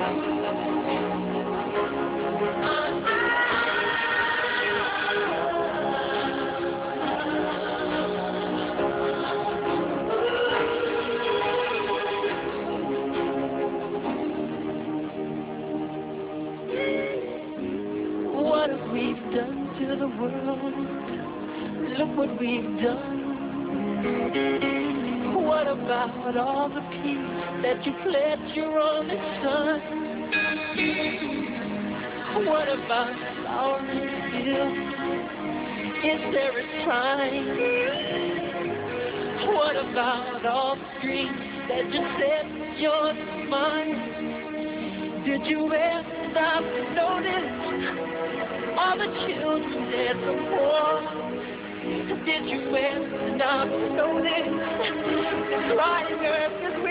What have we done to the world? Look what we've done. What about all the peace that you pledged your only son? What about sorrow still? Is there a time? What about all the dreams that you said yours and mine? Did you ever stop to notice all the children dead from war? Did you ever stop to notice the crying earth is